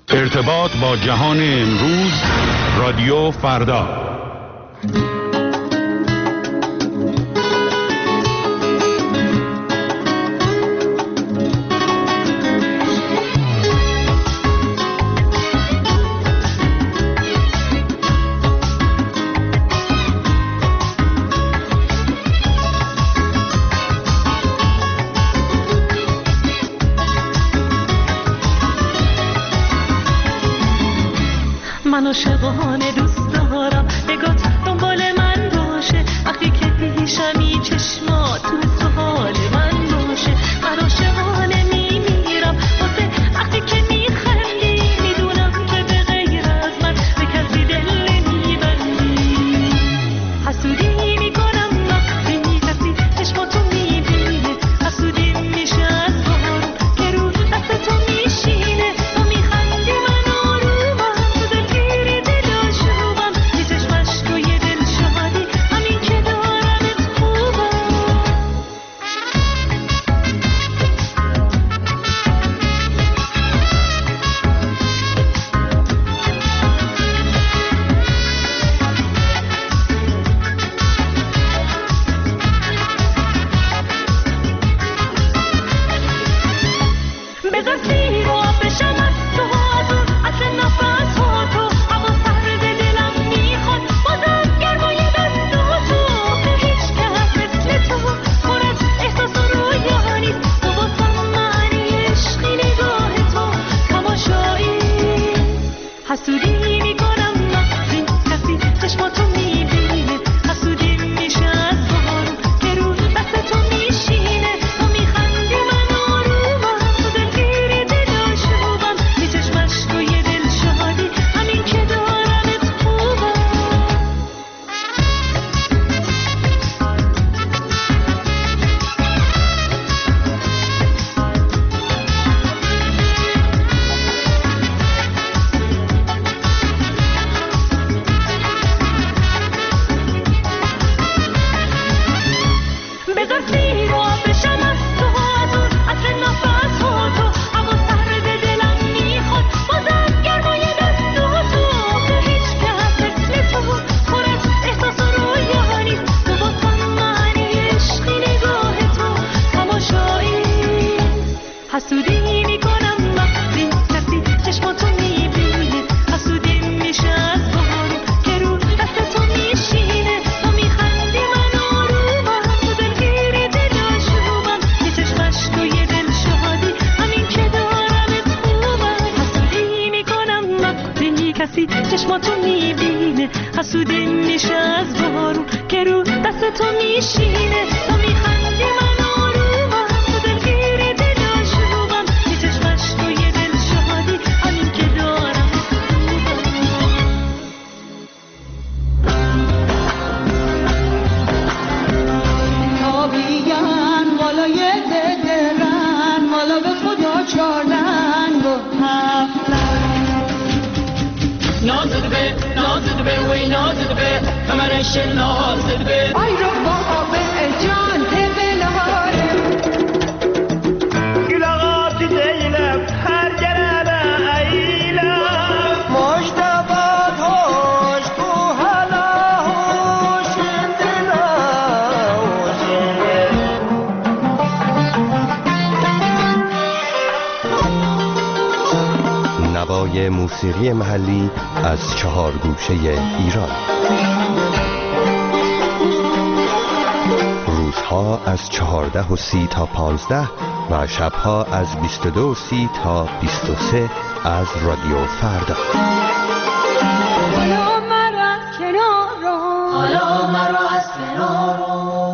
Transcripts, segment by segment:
ارتباط با جهان امروز، رادیو فردا. من عاشقانه دوست دارم نگات دنبال من باشه، وقتی که پیشمی چشمات تو سوال من باشه. من عاشقانه میمیرم واسه وقتی که میخندی، میدونم که به غیر از من به کسی دل نمیبندی. حسودی میکنم وقتی کسی چشماتو میبینه، حسودی میشه از بارون که رو دست تو میشینه. تو میخندی من آرومم، تو دلگیری دلاشوبم، یه چشمش تو یه دل شادی، همین که دارمت خوبم. بذار سیر و بشم از تو، از اون اصل نفس ها تو، هوا سرد دلم میخواد بازم گرمای دستاتو. به هیچ کس مثل تو پر از احساس و رویا نیست، تو واسم معنی عشقی، نگاه تو تماشایی. حسودی میکنم وقتی کسی چشماتو میبینه، حسودی میشه از بارون که رو دست تو میشینه. تو میخندی من آرومم، تو دلگیری دلاشوبم، یه چشمش تو یه دل شادی، همین که دارمت خوبم. بذار سیر و بشم از تو، از اون اصل نفس ها تو، هوا سرد دلم میخواد بازم گرمای دستاتو. به هیچ کس مثل تو پر از احساس و رویا نیست، تو واسم معنی عشقی، نگاه تو تماشایی. حسودی میکنم وقتی کسی چشماتو میبینه، حسودی میشه از بارون که رو دست تو میشینه. تو میخندی من آرومم، تو دلگیری دلاشوبم، یه چشمش تو یه دل شادی، همین که دارمت خوبم. حسودی میکنم وقتی کسی چشماتو میبینه، حسودی میشه از بارون که رو دست تو میشینه. تو میخندی من آرومم، تو دلگیری دلاشوبم، یه چشمش تو یه دل شادی، همین که دارمت خوبم. تابیان بالای درن، مالا به خدا چارلنگ و نازد به وی نازد به کمرش نازد به آی رو بابا به جان تبل هاره گلاغات دیلم هر جرابه ایلم مجتبات هوش تو حالا هوش دلا نوای موسیقی محلی از 4 گوشه ایران. روزها از 14:30 تا 15 و شبها از 22:30 تا 23 از رادیو فردا. حالا مرا از کنارو، حالا مرا از کنارو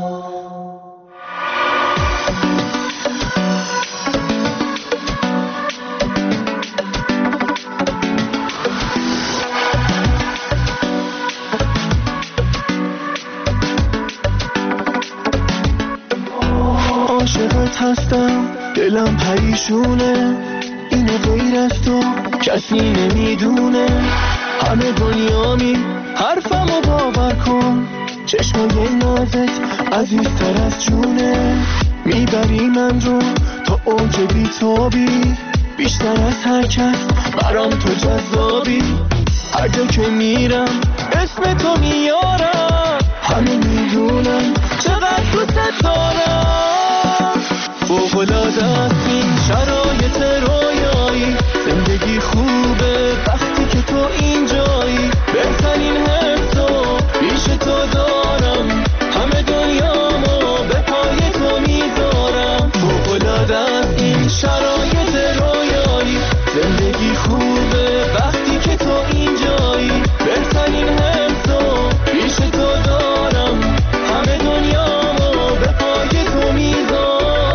عاشقت هستم، دلم پریشونه، اینو غیر از تو کسی نمیدونه. همه دنیامی حرفمو باور کن، چشمای نازت عزیزتر از جونه. میبری من رو تا اوج بیتابی، بیشتر از هر کس برام تو جذابی، هر جا که میرم اسم تو میارم، همه میدونم چقدر دوست دارم. فوق‌العاده است این شرایط رویایی، زندگی خوبه وقتی که تو اینجایی، بهترین حسو پیش تو دارم، همه دنیامو به پای تو میذارم. فوق‌العاده است این شرایط رویایی، زندگی خوبه وقتی که تو اینجایی، بهترین حسو پیش تو دارم، همه دنیامو به پای تو میذارم.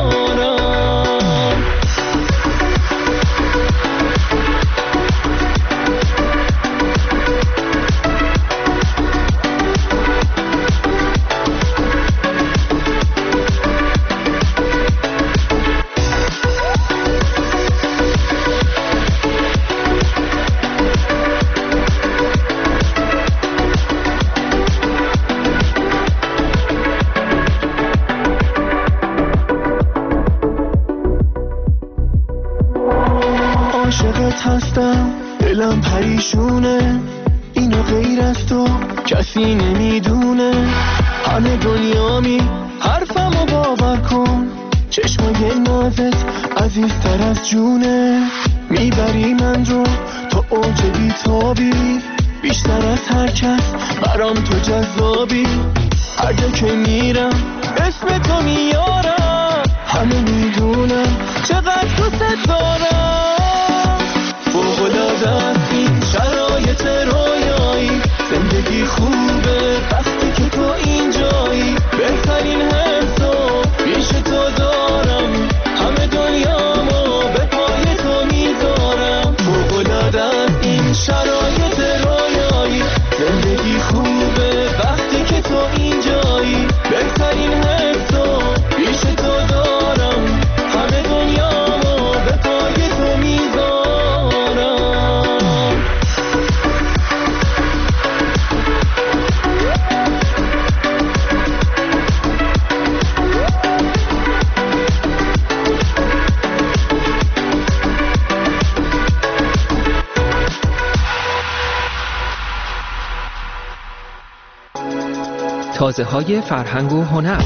عاشقت هستم، دلم پریشونه، اینو غیر از تو کسی نمیدونه، همه دنیامی حرفمو باور کن، چشمای نازت عزیزتر از جونه، میبری من رو تا اوج بیتابی، بیشتر از هر کس برام تو جذابی، هر جا که میرم اسم تو میارم، همه میدونم چقدر دوست دارم. فوق‌العاده است این شرایط رویایی، زندگی خوبه وقتی که تو اینجایی، بهترین حسو پیش تو دارم، همه دنیامو به پای تو میذارم. فوق‌العاده است این شرایط رویایی، زندگی خوبه وقتی که تو اینجایی، بهترین حسو پیش تو دارم، همه دنیامو به پای تو میذارم. تازه‌های فرهنگ و هنر.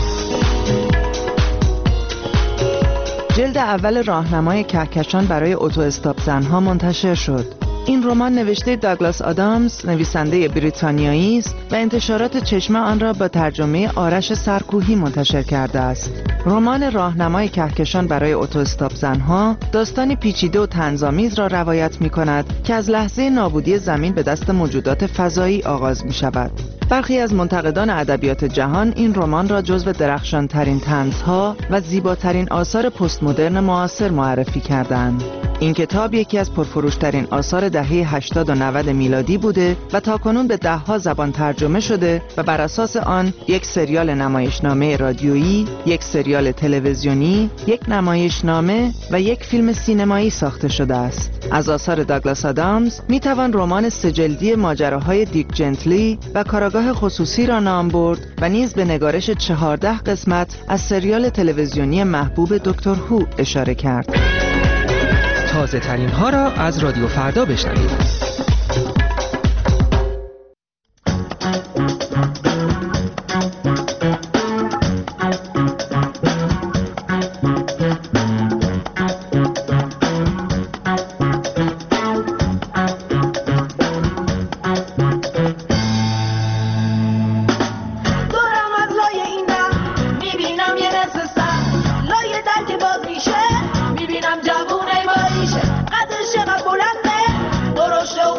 جلد اول راهنمای کهکشان برای اتو استاپ زنها منتشر شد. این رمان نوشته داگلاس آدامز، نویسنده بریتانیایی است و انتشارات چشمه آن را با ترجمه آرش سرکوهی منتشر کرده است. رمان راهنمای کهکشان برای اتو استاپ زنها داستانی پیچیده و طنزآمیز را روایت می‌کند که از لحظه نابودی زمین به دست موجودات فضایی آغاز می‌شود. برخی از منتقدان ادبیات جهان این رمان را جزو درخشان‌ترین طنزها و زیباترین آثار پست مدرن معاصر معرفی کردند. این کتاب یکی از پرفروشترین آثار دهه 80 و 90 میلادی بوده و تاکنون به ده‌ها زبان ترجمه شده و بر اساس آن یک سریال نمایشنامه رادیویی، یک سریال تلویزیونی، یک نمایشنامه و یک فیلم سینمایی ساخته شده است. از آثار داگلاس آدامز میتوان رمان سه‌جلدی ماجراهای دیک جنتلی و کاراگاه خصوصی را نام برد و نیز به نگارش 14 قسمت از سریال تلویزیونی محبوب دکتر هو اشاره کرد. تازه ترین ها را از رادیو فردا بشنوید. جوونه باریشه قدش چقدر بلنده درشته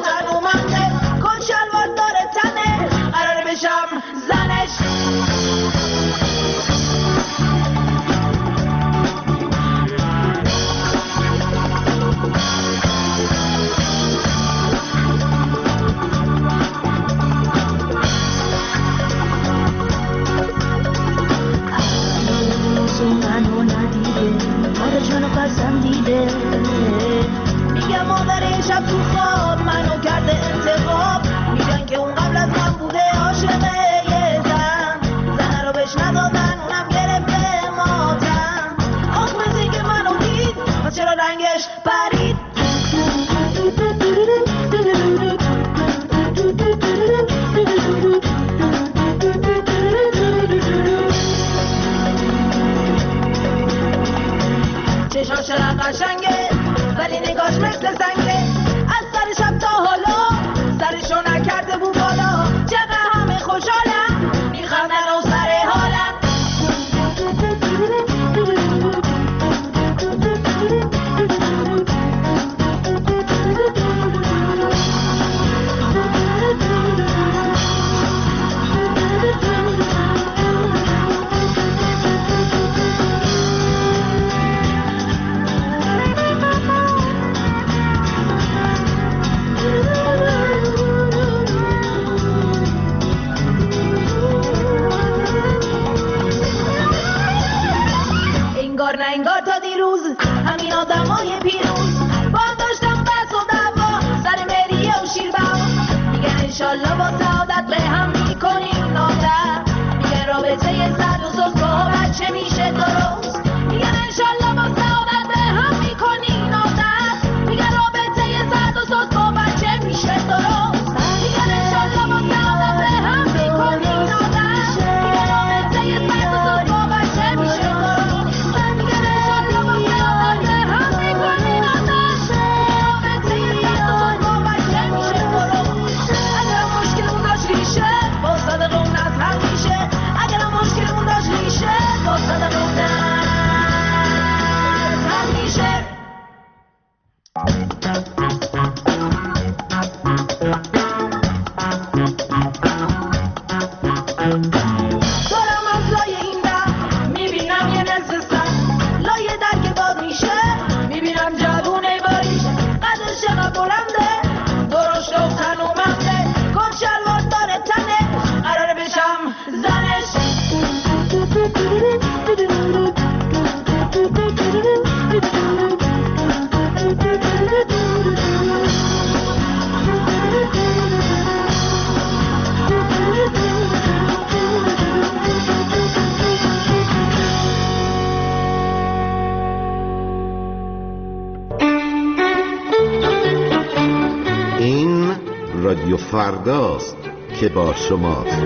رادیو فرداست که با شماست.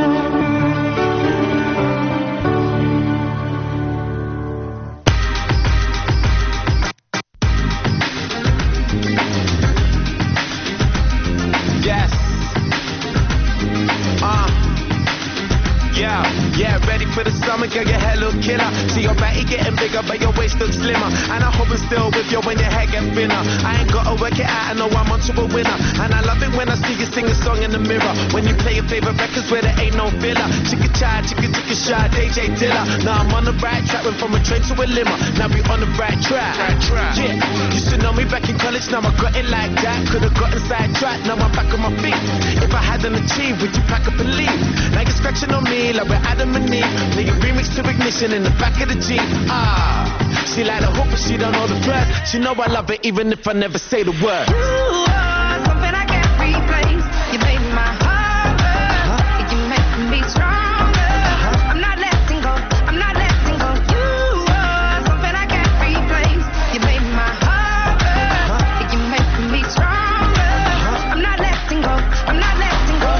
Yeah, ready for the summer, girl, your hair look killer. See your body getting bigger, but your waist looks slimmer. And I hope it's still with you when your hair get thinner. I ain't gotta work it out, I know I'm onto a winner. And I love it when I see you sing a song in the mirror. When you play your favorite records where there ain't no filler. Chicka chai, chicka shy, DJ Dilla. Now I'm on the right track, went from a train to a limo. Now we on the right track. Yeah, used to know me back in college, now I got it like that. Could've gotten sidetracked, now I'm back on my feet. If I hadn't achieved, would you pack up and leave? Now you're scratching on me like we're Adam and Eve. Play a remix to Ignition in the back of the Jeep. She like the hope, but she don't know the words. She know I love it even if I never say the word. You are something I can't replace. You made my heart burn. You make me stronger. I'm not letting go. I'm not letting go. You are something I can't replace. You made my heart burn. You make me stronger. I'm not letting go. I'm not letting go.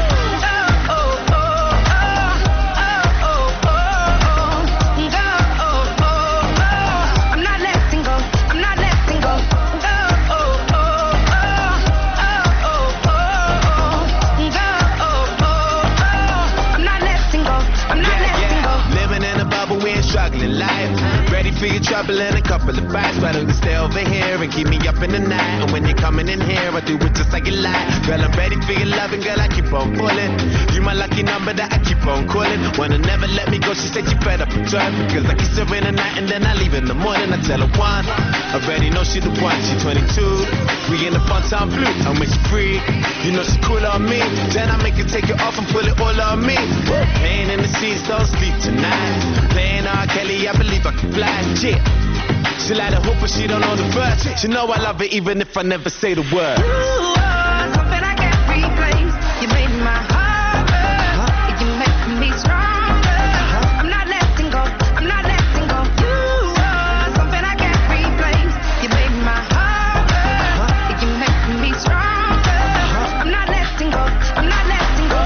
For your trouble and a couple of bites. Why don't you stay over here and keep me up in the night? And when you're coming in here, I do it just like you like. Girl, I'm ready for your loving, girl, I keep on pulling. You my lucky number that I keep on calling. Wanna never let me go, she said she fed up with drive. Because I kiss her in the night and then I leave in the morning. I tell her one, already know she the one, she 22. We in the fun time blue, and when she free, you know she cool on me. Then I make her take it off and pull it all on me. Pain in the seats, don't sleep tonight. Playing R. Kelly, I believe I can fly. Yeah. She like the hope, but she don't know the verse. She know I love it even if I never say the word. You are something I can't replace. You made my heart burn. You make me stronger. I'm not letting go. I'm not letting go. You are something I can't replace. You made my heart burn. You make me stronger. I'm not letting go. I'm not letting go.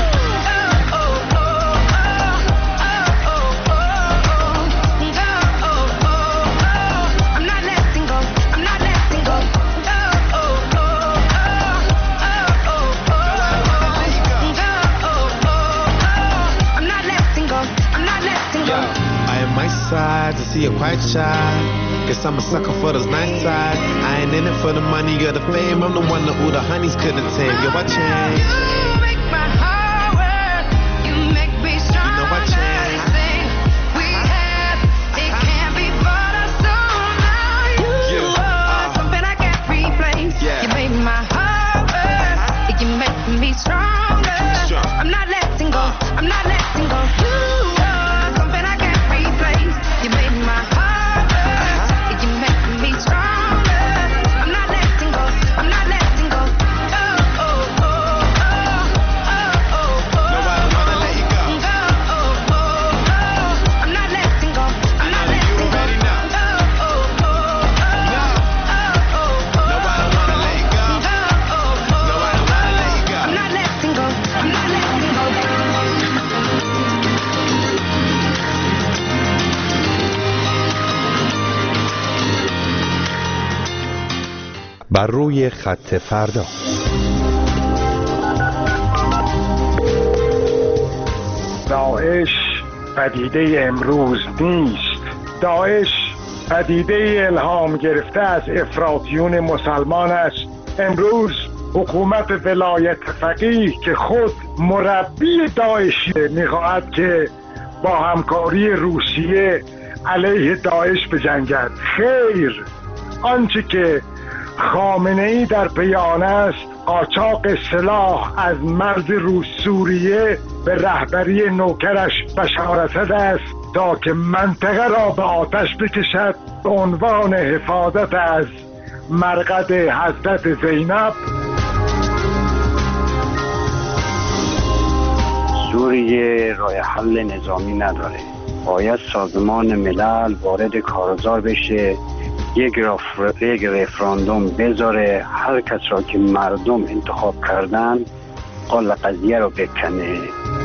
To see you quite shy. Guess I'm a sucker for those nice sides. I ain't in it for the money or the fame. I'm the one that all the honeys couldn't tame. Yo, I change. You make my heart work. You make me stronger. You know I change. Everything we have, it can't be bought or sold now. You are something I can't replace. Yeah. You make my heart work. You make me stronger. I'm not letting go. I'm not letting go. You are something I can't replace. You made my heart burn. You make me stronger. I'm not letting go. I'm not letting go. Oh, oh, oh, oh, oh, oh. No, I don't wanna let you go. Oh, oh, oh, oh. I'm not letting go. I'm not letting go. You already know. Oh, oh, oh, oh. No. Oh, oh, oh. No, I don't wanna let you go. Oh, oh, oh. No, I don't wanna let you go. I'm not letting go. I'm not letting go. بر روی خط فردا. داعش پدیده امروز نیست. داعش پدیده الهام گرفته از افراطیون مسلمان است. امروز حکومت ولایت فقیه که خود مربی داعش می‌خواهد که با همکاری روسیه علیه داعش بجنگد. خیر، آنچه که خامنه‌ای در بیان است قاچاق سلاح از مرز روس سوریه به رهبری نوکرش بشار اسد است تا که منطقه را به آتش بکشد به عنوان حفاظت از مرقد حضرت زینب. سوریه راه حل نظامی نداره. باید سازمان ملل وارد کارزار بشه، یک رفراندوم بذاره، هر کس را که مردم انتخاب کردن قال قضیه رو بکنه.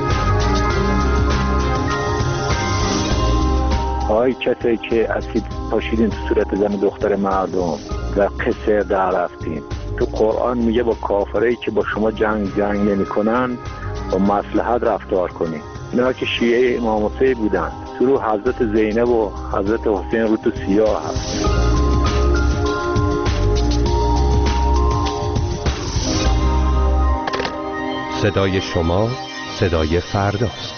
آی کسایی که اسید پاشیدین تو صورت زن و دختر مردم و قصر در رفتین، تو قرآن میگه با کافرایی که با شما جنگ نمی کنن با مصلحت رفتار کنین. اینا که شیعه امام حسین بودن، تو رو حضرت زینب و حضرت حسین رو تو سیاه هست. صدای شما صدای فرداست.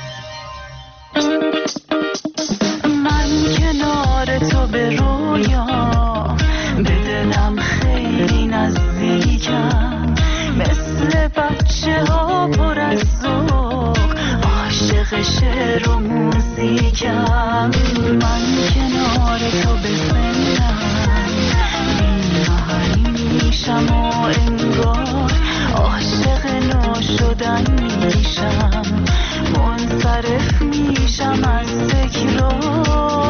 من کنار تو به رویا به دلم خیلی نزدیکم، مثل بچه ها پر از ذوق عاشق شعر و موزیکم. من کنار تو به سنم بی‌محلی میشم و انگار عاشق نو شدن میشم، منصرف میشم از تکرار،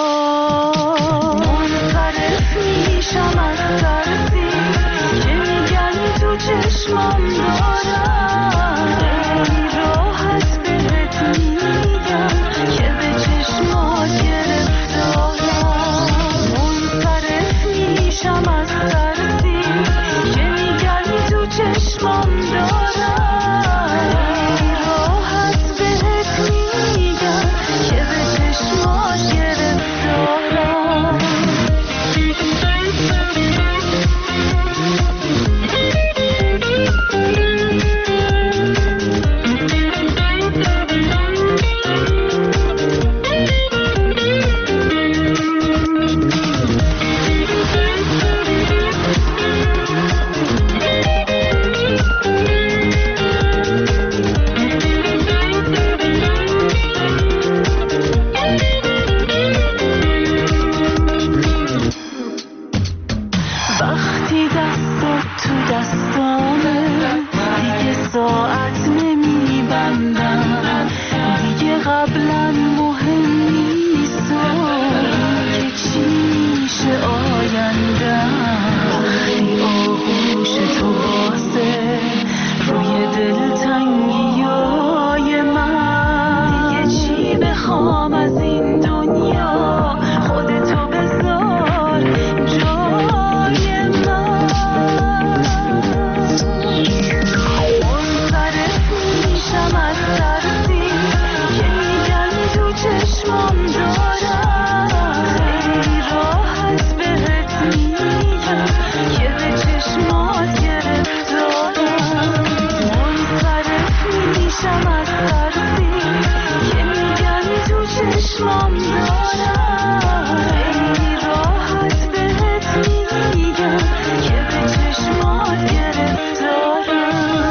منصرف میشم از ترسی که میگن تو چشمم دارم. خیلی راحت بهت میگم که به چشمات گرفتارم، منصرف میشم از ترسی که میگن تو چشمم دارم. خیلی راحت بهت میگم که به چشمات گرفتارم. وقتی دستات تو دستامه دیگه ساعت نمیبندم، دیگه قبلا مهم نیست که چی میشه آیندم. وقتی آغوش تو بازه روی دلتنگیای من، دیگه چی بخوام از این دنیا، خودتو بذار جای من. منصرف میشم از ترسی که میگن تو چشمام دارم. خیلی راحت بهت میگم که به چشمات گرفتارم، منصرف میشم از ترسی که میگن تو چشمام دارم. خیلی راحت بهت میگم که به چشمات گرفتارم.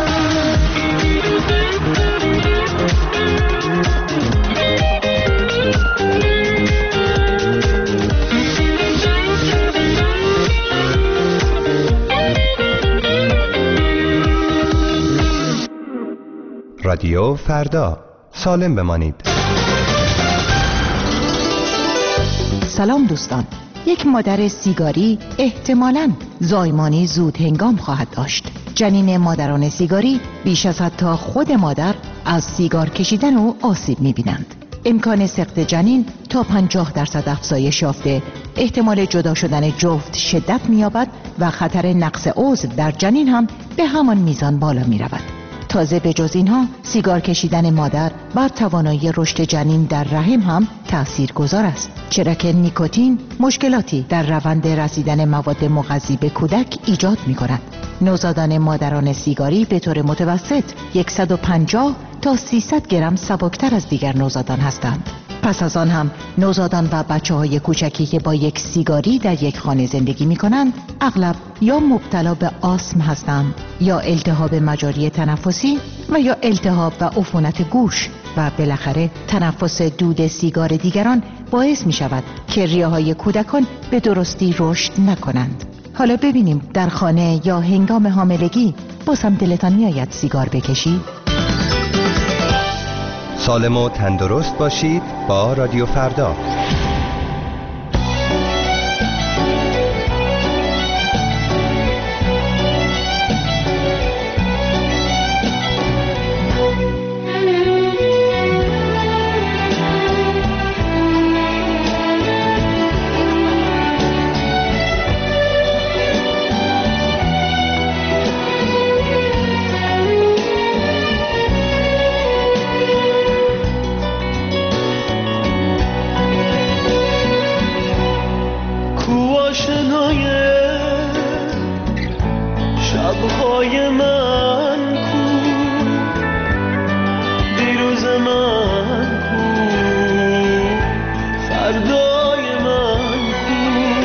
رادیو فردا، سالم بمانید. سلام دوستان. یک مادر سیگاری احتمالاً زایمانی زود هنگام خواهد داشت. جنین مادران سیگاری بیش از حتی خود مادر از سیگار کشیدن او آسیب می‌بینند. امکان سقط جنین تا 50% افزایش یافته، احتمال جدا شدن جفت شدت می‌یابد و خطر نقص عضو در جنین هم به همان میزان بالا می‌رود. تازه به جز اینها سیگار کشیدن مادر بر توانایی رشد جنین در رحم هم تأثیرگذار است، چرا که نیکوتین مشکلاتی در روند رسیدن مواد مغذی به کودک ایجاد می‌کند. نوزادان مادران سیگاری به طور متوسط 150 تا 300 گرم سبکتر از دیگر نوزادان هستند. پس از آن هم نوزادان و بچه‌های کوچکی که با یک سیگاری در یک خانه زندگی می‌کنند اغلب یا مبتلا به آسم هستند یا التهاب مجاری تنفسی و یا التهاب و عفونت گوش و بالاخره تنفس دود سیگار دیگران باعث می‌شود که ریه‌های کودکان به درستی رشد نکنند. حالا ببینیم در خانه یا هنگام حاملگی بازم دلتان می‌آید سیگار بکشید؟ سالم و تندرست باشید با رادیو فردا. شبهای من کو، دیروز من کو، فردای من کو،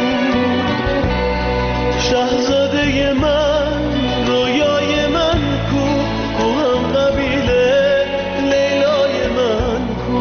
شهزاده من، رویای من کو، کو هم قبیله لیلای من کو.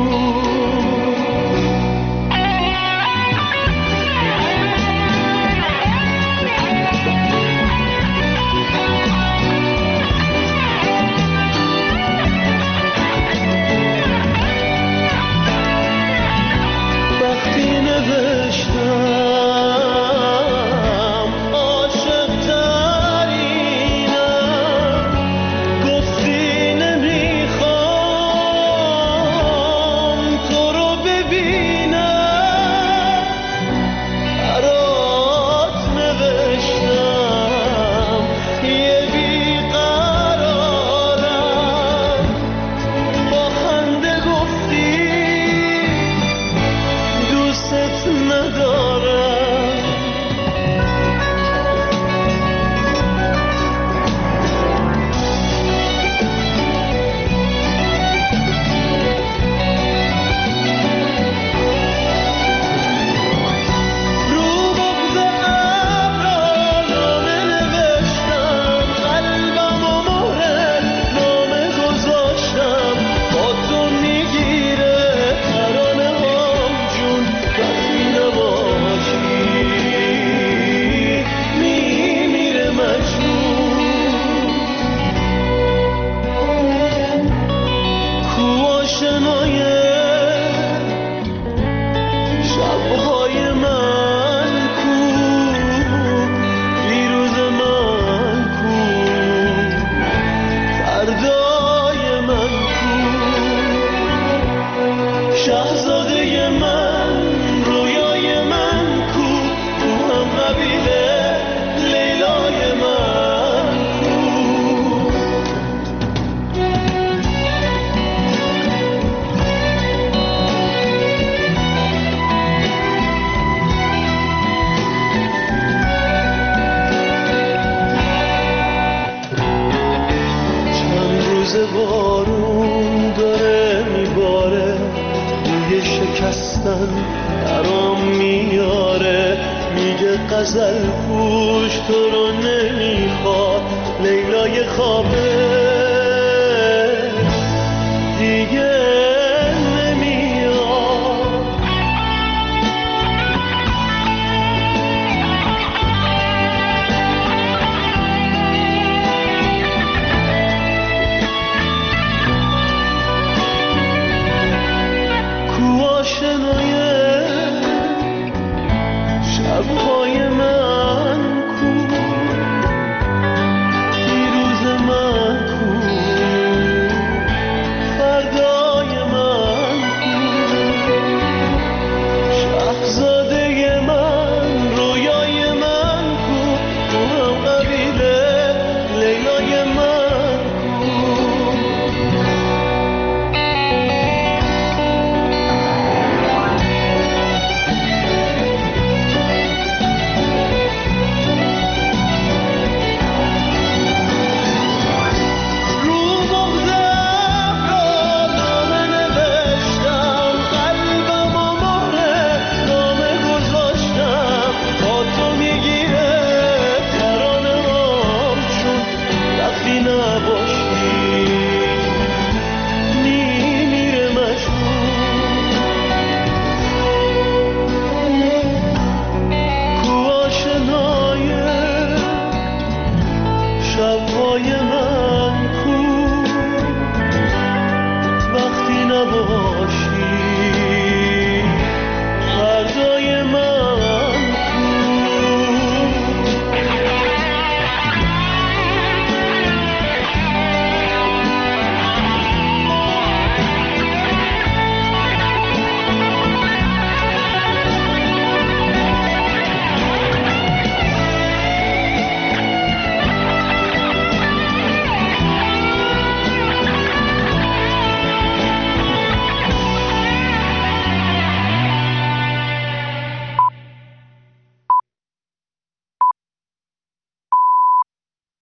بارون داره میباره، روی شکستن برام میاره، میگه غزل پوش تو رو نمیخواد، لیلای خوابه دیگه نمیاد. آشنای شبهای من کو، دیروز من کو، فردای من کو، شهزاده من، رویای من کو، تو هم قبیله لیلای من کو. شبهای